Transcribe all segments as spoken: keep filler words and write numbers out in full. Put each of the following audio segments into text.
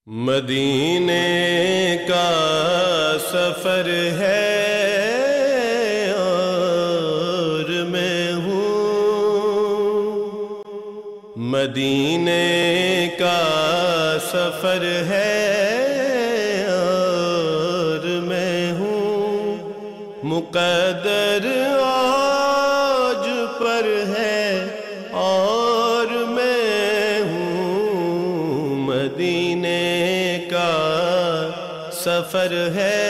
مدینے کا سفر ہے اور میں ہوں، مدینے کا سفر ہے اور میں ہوں، مقدر آج پر ہے اور میں ہوں، مدینے کا سفر ہے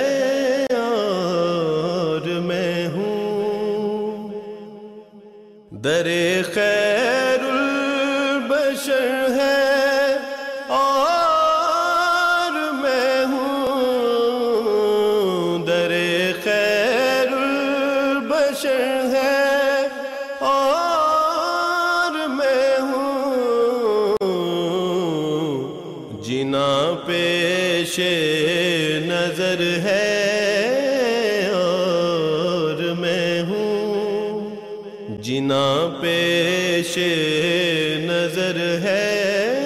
اور میں ہوں، در خیر البشر ہے اور میں ہوں، در خیر البشر ہے اور میں ہوں، جنا پیش نظر ہے اور میں ہوں، جنا پیش نظر ہے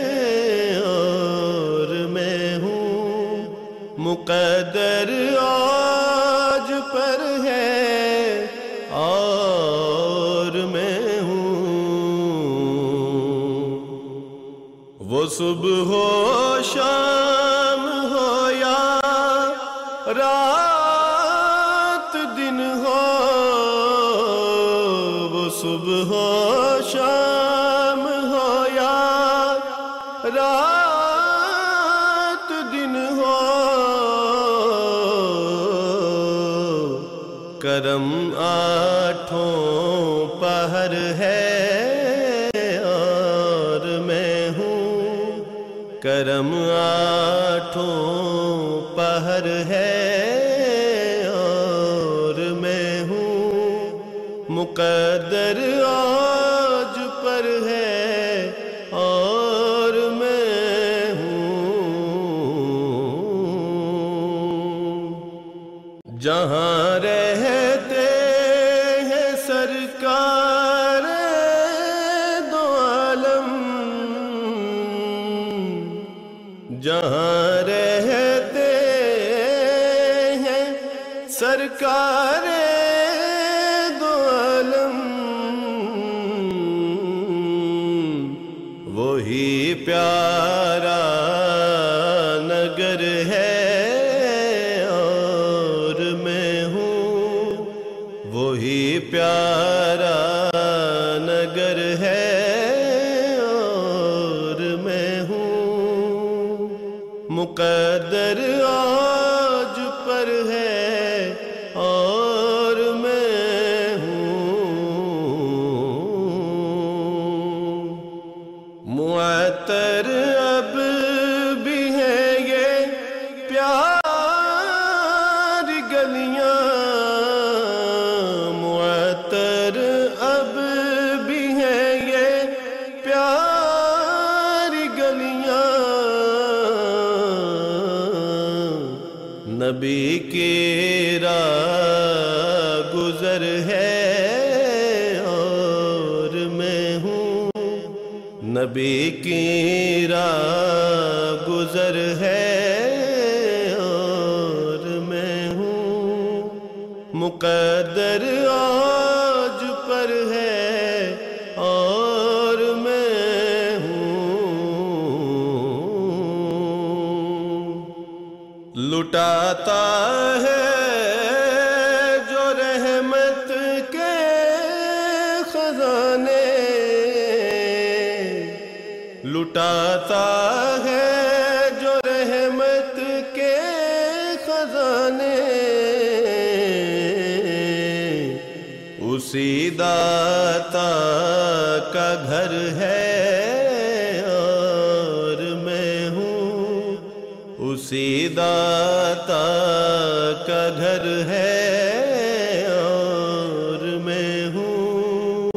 اور میں ہوں، مقدر آج پر ہے اور میں ہوں، وہ صبح ہو شام ہو یا رات دن ہو، وہ صبح ہو شام ہو یا رات دن ہو، کرم آٹھوں پہر ہے اور میں ہوں، کرم آٹھوں پہر ہے اور میں ہوں، مقدر آج پر ہے اور میں ہوں، جہاں رہتے ہیں سرکار دو عالم، جہاں رہتے ہیں سرکار دو عالم، وہی پیارا نگر ہے اور میں ہوں، وہی پیارا نگر ہے اور میں ہوں، مقدر آج پر ہے اور میں ہوں، معطر اب بھی ہیں یہ پیاری گلیاں، معطر اب بھی ہیں یہ پیاری گلیاں، نبی کی راہ گزر ہے اور میں ہوں، نبی کی راہ گزر ہے اور میں ہوں، مقدر آج پر ہے اور میں ہوں، لٹاتا ہے جو رحمت کے خزانے، لٹاتا ہے جو رحمت کے خزانے، اسی داتا کا گھر ہے اور میں ہوں، اسی داتا کا گھر ہے اور میں ہوں،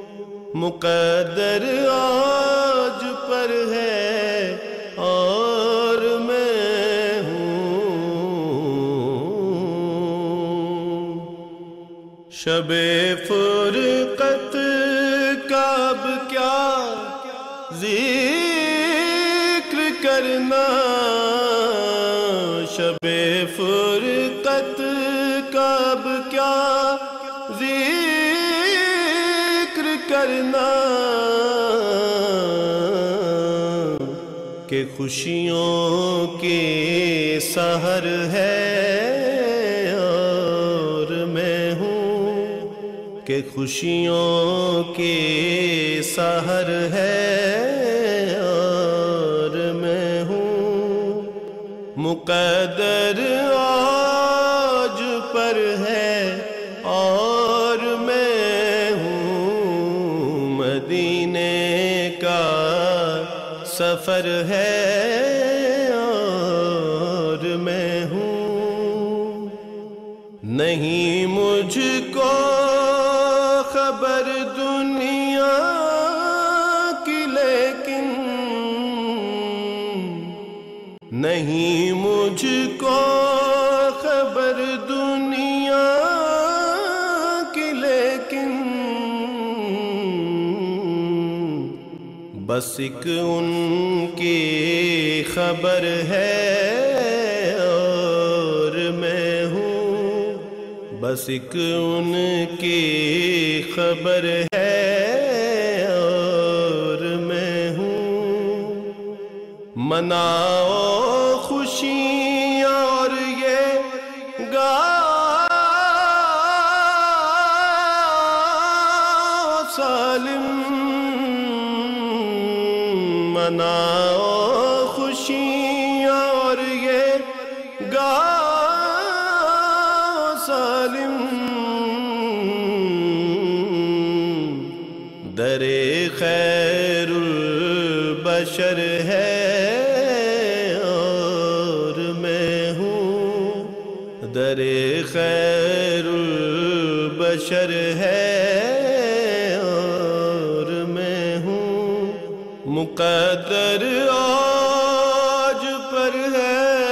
مقدر آج پر ہے اور میں ہوں، شب فرقت کا اب کیا ذکر کرنا، کرنا، شب فرقت کا اب کیا ذکر کرنا، کہ خوشیوں کے سحر ہے اور میں ہوں، کہ خوشیوں کے سحر ہے اور میں ہوں، مقدر آج پر ہے اور میں ہوں، مدینے کا سفر ہے اور میں ہوں، نہیں مجھ کو خبر دنیا کی لیکن، نہیں مجھ کو خبر دنیا کی لیکن، بس ایک ان کی خبر ہے اور میں ہوں، بس ایک ان کی خبر ہے اور میں ہوں، مناؤ خوشیاں اور یہ گاؤ سالم، مناؤ خوشیاں اور یہ گاؤ سالم، در خیر البشر ہے اور میں ہوں، در خیر البشر ہے اور میں ہوں، مقدر آج پر ہے